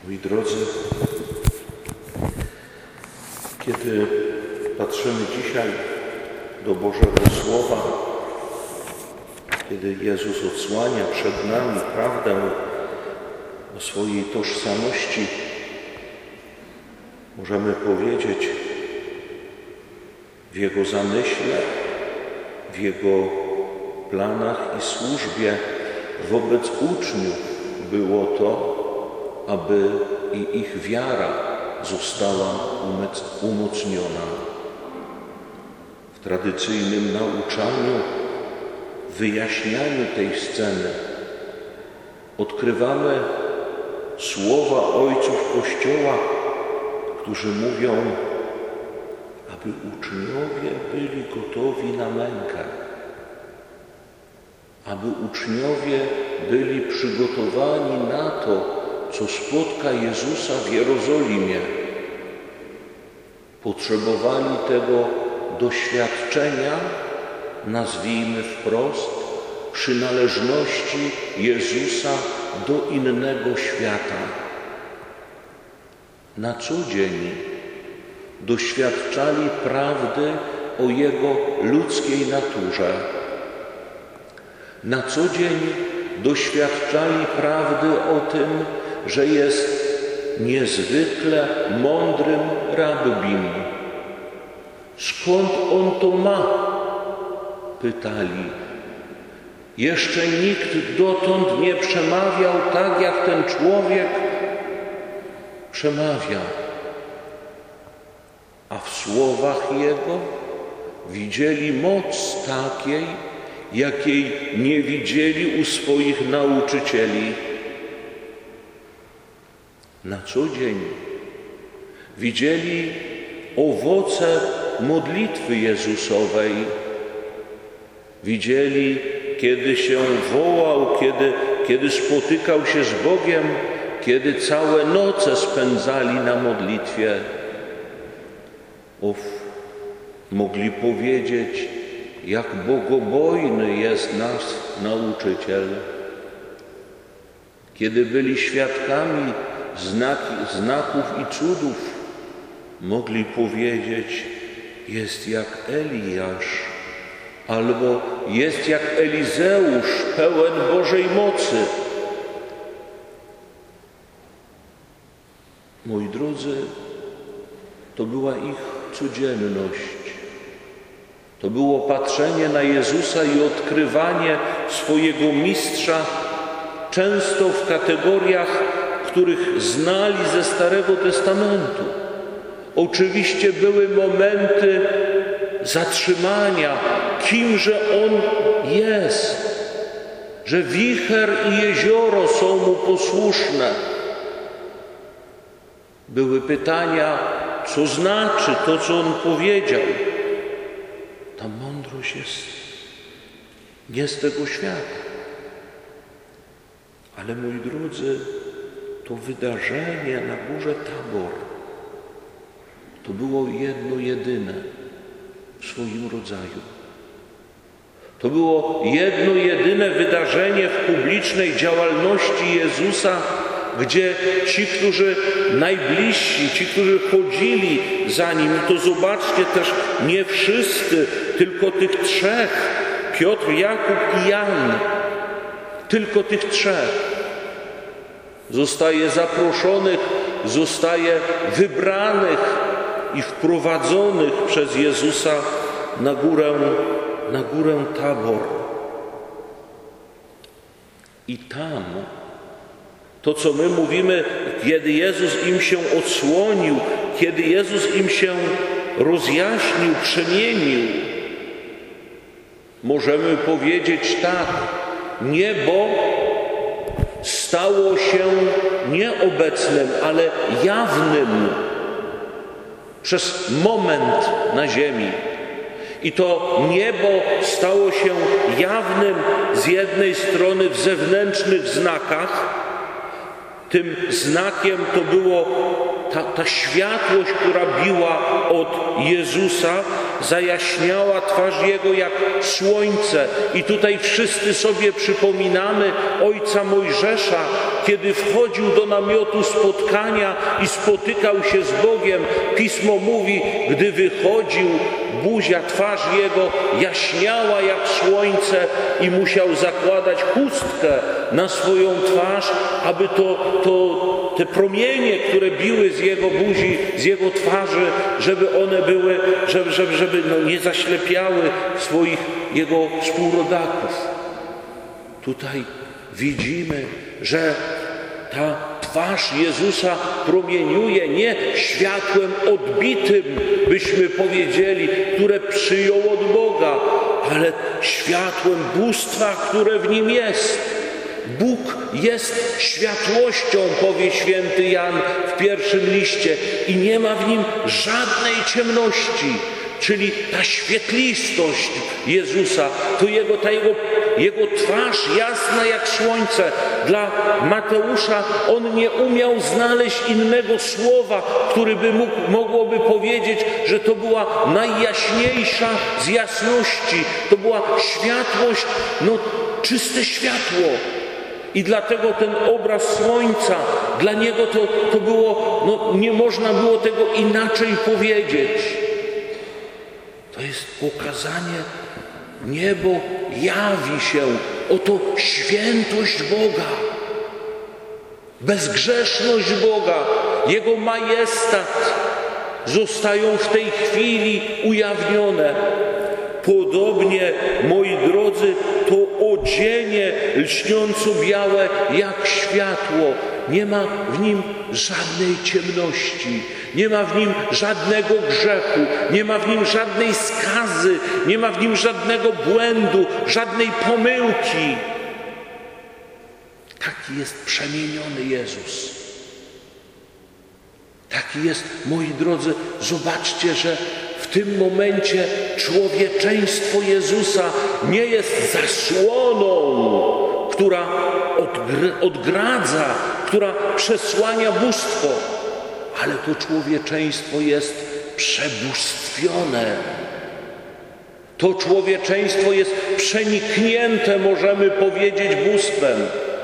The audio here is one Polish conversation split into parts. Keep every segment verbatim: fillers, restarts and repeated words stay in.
Moi drodzy, kiedy patrzymy dzisiaj do Bożego Słowa, kiedy Jezus odsłania przed nami prawdę o swojej tożsamości, możemy powiedzieć, w Jego zamyśle, w Jego planach i służbie wobec uczniów było to, aby i ich wiara została umocniona. W tradycyjnym nauczaniu, wyjaśnianiu tej sceny odkrywamy słowa ojców Kościoła, którzy mówią, aby uczniowie byli gotowi na mękę, aby uczniowie byli przygotowani na to, co spotka Jezusa w Jerozolimie. Potrzebowali tego doświadczenia, nazwijmy wprost, przynależności Jezusa do innego świata. Na co dzień doświadczali prawdy o Jego ludzkiej naturze. Na co dzień doświadczali prawdy o tym, że jest niezwykle mądrym rabbim. Skąd on to ma? Pytali. Jeszcze nikt dotąd nie przemawiał tak, jak ten człowiek przemawia. A w słowach Jego widzieli moc takiej, jakiej nie widzieli u swoich nauczycieli. Na co dzień widzieli owoce modlitwy Jezusowej. Widzieli, kiedy się wołał, kiedy, kiedy spotykał się z Bogiem, kiedy całe noce spędzali na modlitwie. Ów, mogli powiedzieć, jak bogobojny jest nasz nauczyciel. Kiedy byli świadkami znaki, znaków i cudów, mogli powiedzieć, jest jak Eliasz, albo jest jak Elizeusz, pełen Bożej mocy. Moi drodzy, to była ich codzienność. To było patrzenie na Jezusa i odkrywanie swojego mistrza, często w kategoriach, których znali ze Starego Testamentu. Oczywiście były momenty zatrzymania, kimże On jest, że wicher i jezioro są Mu posłuszne. Były pytania, co znaczy to, co On powiedział. Ta mądrość jest nie z tego świata. Ale, moi drodzy, to wydarzenie na górze Tabor to było jedno jedyne w swoim rodzaju. To było jedno jedyne wydarzenie w publicznej działalności Jezusa, gdzie ci, którzy najbliżsi, ci, którzy chodzili za Nim, to zobaczcie też nie wszyscy, tylko tych trzech, Piotr, Jakub i Jan, tylko tych trzech. Zostaje zaproszonych, zostaje wybranych i wprowadzonych przez Jezusa na górę, na górę Tabor. I tam to, co my mówimy, kiedy Jezus im się odsłonił, kiedy Jezus im się rozjaśnił, przemienił, możemy powiedzieć tak, niebo stało się nieobecnym, ale jawnym przez moment na ziemi. I to niebo stało się jawnym z jednej strony w zewnętrznych znakach. Tym znakiem to było ta, ta światłość, która biła od Jezusa, zajaśniała twarz Jego jak słońce. I tutaj wszyscy sobie przypominamy ojca Mojżesza, kiedy wchodził do namiotu spotkania i spotykał się z Bogiem, Pismo mówi, gdy wychodził, buzia, twarz jego jaśniała jak słońce i musiał zakładać chustkę na swoją twarz, aby to, to, te promienie, które biły z jego buzi, z jego twarzy, żeby one były, żeby, żeby, żeby no nie zaślepiały swoich jego współrodaków. Tutaj widzimy, że ta twarz Jezusa promieniuje nie światłem odbitym, byśmy powiedzieli, które przyjął od Boga, ale światłem bóstwa, które w nim jest. Bóg jest światłością, powie święty Jan w pierwszym liście, i nie ma w nim żadnej ciemności. Czyli ta świetlistość Jezusa, to jego, ta jego, jego twarz jasna jak słońce. Dla Mateusza on nie umiał znaleźć innego słowa, które by mógł, mogłoby powiedzieć, że to była najjaśniejsza z jasności. To była światłość, no czyste światło. I dlatego ten obraz słońca, dla niego to, to było, no nie można było tego inaczej powiedzieć. To jest pokazanie, niebo jawi się, oto świętość Boga, bezgrzeszność Boga, Jego majestat zostają w tej chwili ujawnione. Podobnie, moi drodzy, to odzienie lśniąco białe jak światło. Nie ma w nim żadnej ciemności, nie ma w nim żadnego grzechu, nie ma w nim żadnej skazy, nie ma w nim żadnego błędu, żadnej pomyłki. Taki jest przemieniony Jezus. Taki jest, moi drodzy, zobaczcie, że w tym momencie człowieczeństwo Jezusa nie jest zasłoną, która odgradza, która przesłania bóstwo, ale to człowieczeństwo jest przebóstwione. To człowieczeństwo jest przeniknięte, możemy powiedzieć, bóstwem.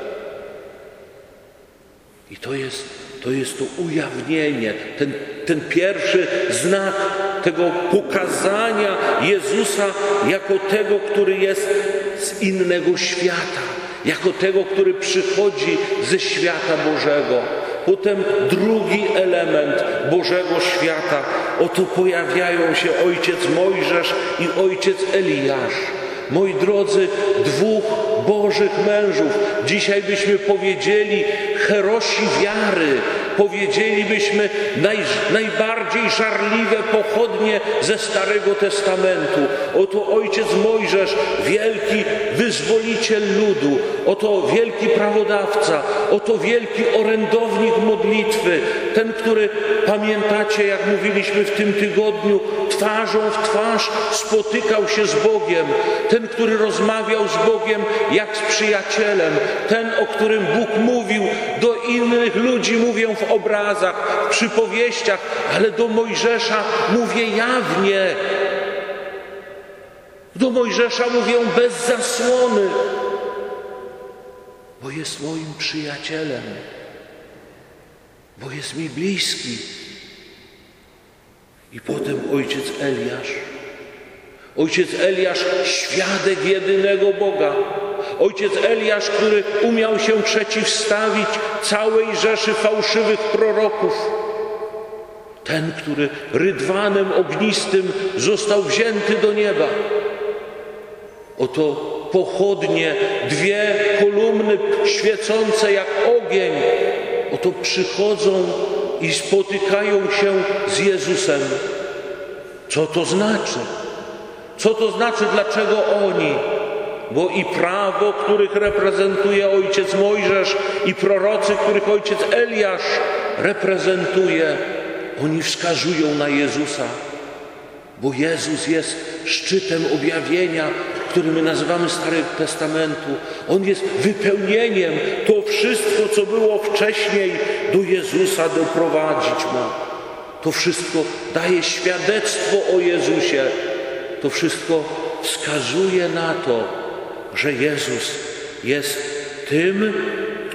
I to jest, to jest to ujawnienie, ten, ten pierwszy znak tego pokazania Jezusa jako tego, który jest z innego świata, jako tego, który przychodzi ze świata Bożego. Potem drugi element Bożego świata. Oto pojawiają się ojciec Mojżesz i ojciec Eliasz. Moi drodzy, dwóch Bożych mężów. Dzisiaj byśmy powiedzieli herosi wiary. Powiedzielibyśmy naj, najbardziej żarliwe pochodnie ze Starego Testamentu. Oto ojciec Mojżesz, wielki wyzwoliciel ludu. Oto wielki prawodawca. Oto wielki orędownik modlitwy. Ten, który, pamiętacie, jak mówiliśmy w tym tygodniu, twarzą w twarz spotykał się z Bogiem. Ten, który rozmawiał z Bogiem jak z przyjacielem. Ten, o którym Bóg mówił do innych ludzi, mówię w obrazach, w przypowieściach, ale do Mojżesza mówię jawnie. Do Mojżesza mówię bez zasłony, bo jest moim przyjacielem, bo jest mi bliski. I potem ojciec Eliasz. Ojciec Eliasz, świadek jedynego Boga. Ojciec Eliasz, który umiał się przeciwstawić całej rzeszy fałszywych proroków. Ten, który rydwanem ognistym został wzięty do nieba. Oto pochodnie, dwie kolumny świecące jak ogień. Oto przychodzą i spotykają się z Jezusem. Co to znaczy? Co to znaczy? Dlaczego oni? Bo i prawo, których reprezentuje ojciec Mojżesz, i prorocy, których ojciec Eliasz reprezentuje, oni wskazują na Jezusa. Bo Jezus jest szczytem objawienia, który my nazywamy Starego Testamentu. On jest wypełnieniem. To wszystko, co było wcześniej, do Jezusa doprowadzić ma. To wszystko daje świadectwo o Jezusie. To wszystko wskazuje na to, że Jezus jest tym,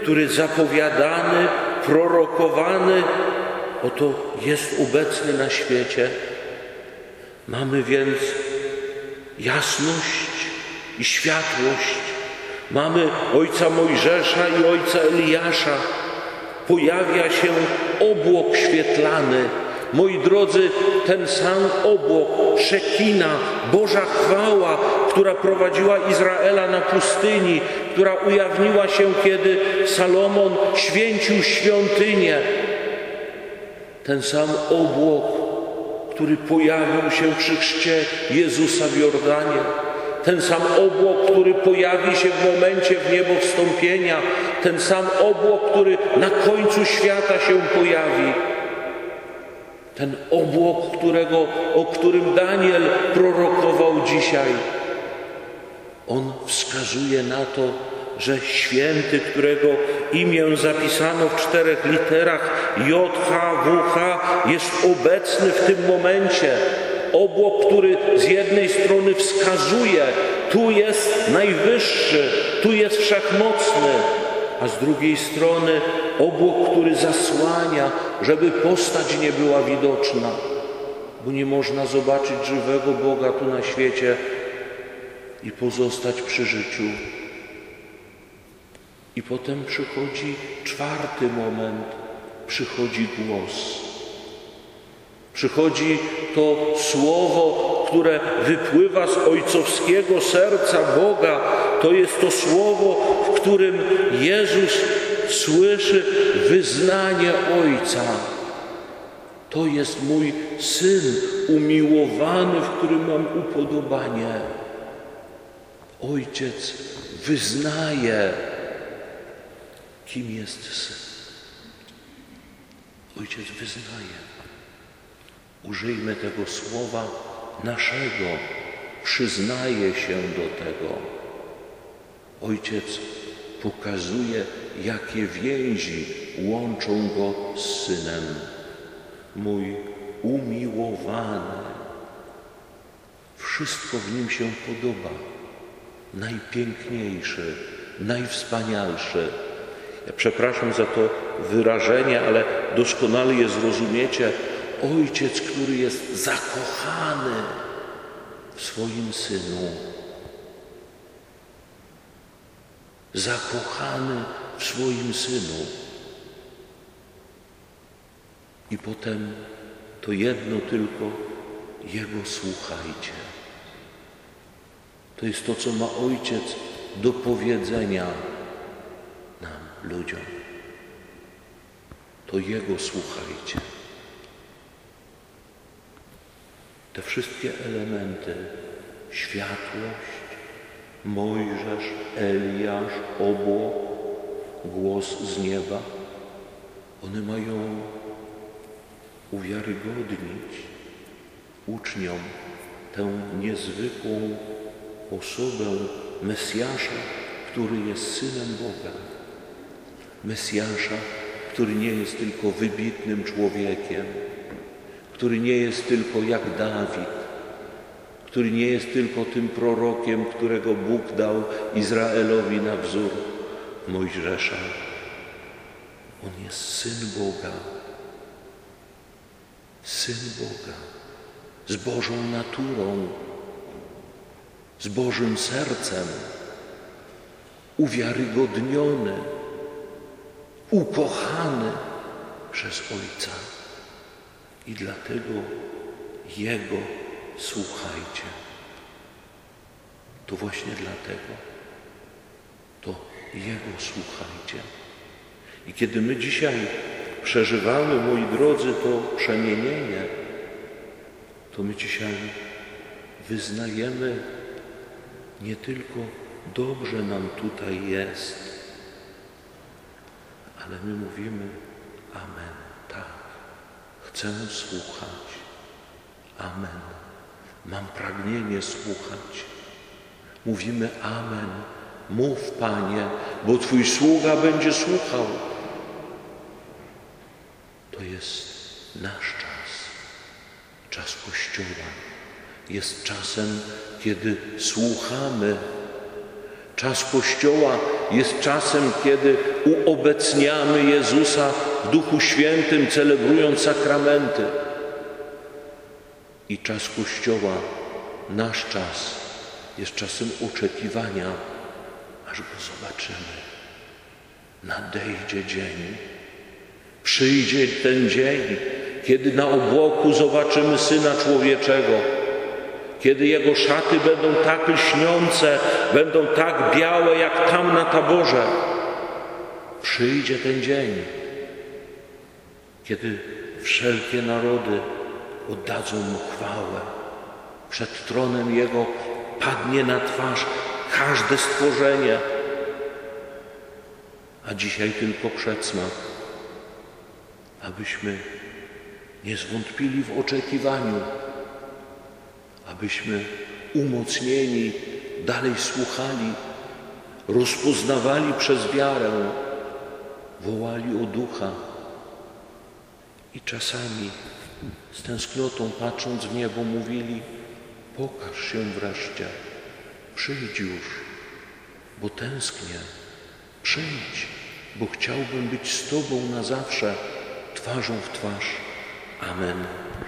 który zapowiadany, prorokowany, oto jest obecny na świecie. Mamy więc jasność i światłość. Mamy ojca Mojżesza i ojca Eliasza. Pojawia się obłok świetlany. Moi drodzy, ten sam obłok, Szekina, Boża chwała, która prowadziła Izraela na pustyni, która ujawniła się, kiedy Salomon święcił świątynię. Ten sam obłok, który pojawił się przy chrzcie Jezusa w Jordanie. Ten sam obłok, który pojawi się w momencie w niebo wstąpienia. Ten sam obłok, który na końcu świata się pojawi. Ten obłok, którego, o którym Daniel prorokował dzisiaj. On wskazuje na to, że święty, którego imię zapisano w czterech literach J H W H, jest obecny w tym momencie. Obłok, który z jednej strony wskazuje, tu jest najwyższy, tu jest wszechmocny, a z drugiej strony obłok, który zasłania, żeby postać nie była widoczna, bo nie można zobaczyć żywego Boga tu na świecie i pozostać przy życiu. I potem przychodzi czwarty moment, przychodzi głos. Przychodzi to słowo, które wypływa z ojcowskiego serca Boga. To jest to słowo, w którym Jezus słyszy wyznanie Ojca. To jest mój Syn umiłowany, w którym mam upodobanie. Ojciec wyznaje, kim jest Syn. Ojciec wyznaje. Użyjmy tego słowa naszego. Przyznaje się do tego. Ojciec pokazuje, jakie więzi łączą go z Synem. Mój umiłowany. Wszystko w nim się podoba. Najpiękniejszy, najwspanialszy. Ja przepraszam za to wyrażenie, ale doskonale je zrozumiecie. Ojciec, który jest zakochany w swoim Synu. Zakochany w swoim Synu. I potem to jedno tylko, Jego słuchajcie. To jest to, co ma Ojciec do powiedzenia nam, ludziom. To Jego słuchajcie. Te wszystkie elementy, światłość, Mojżesz, Eliasz, obłok, głos z nieba, one mają uwiarygodnić uczniom tę niezwykłą osobę Mesjasza, który jest Synem Boga. Mesjasza, który nie jest tylko wybitnym człowiekiem, który nie jest tylko jak Dawid, który nie jest tylko tym prorokiem, którego Bóg dał Izraelowi na wzór Mojżesza. On jest Syn Boga. Syn Boga. Z Bożą naturą, z Bożym sercem, uwiarygodniony, ukochany przez Ojca. I dlatego Jego słuchajcie. To właśnie dlatego. To Jego słuchajcie. I kiedy my dzisiaj przeżywamy, moi drodzy, to przemienienie, to my dzisiaj wyznajemy nie tylko dobrze nam tutaj jest, ale my mówimy amen, tak, chcę słuchać, amen, mam pragnienie słuchać. Mówimy amen, mów Panie, bo Twój sługa będzie słuchał. To jest nasz czas, czas Kościoła. Jest czasem, kiedy słuchamy. Czas Kościoła jest czasem, kiedy uobecniamy Jezusa w Duchu Świętym, celebrując sakramenty. I czas Kościoła, nasz czas, jest czasem oczekiwania, aż Go zobaczymy. Nadejdzie dzień, przyjdzie ten dzień, kiedy na obłoku zobaczymy Syna Człowieczego, kiedy Jego szaty będą tak lśniące, będą tak białe, jak tam na Taborze. Przyjdzie ten dzień, kiedy wszelkie narody oddadzą Mu chwałę. Przed tronem Jego padnie na twarz każde stworzenie. A dzisiaj tylko przedsmak, abyśmy nie zwątpili w oczekiwaniu, abyśmy umocnieni dalej słuchali, rozpoznawali przez wiarę, wołali o Ducha i czasami z tęsknotą patrząc w niebo mówili: pokaż się wreszcie, przyjdź już, bo tęsknię, przyjdź, bo chciałbym być z Tobą na zawsze, twarzą w twarz. Amen.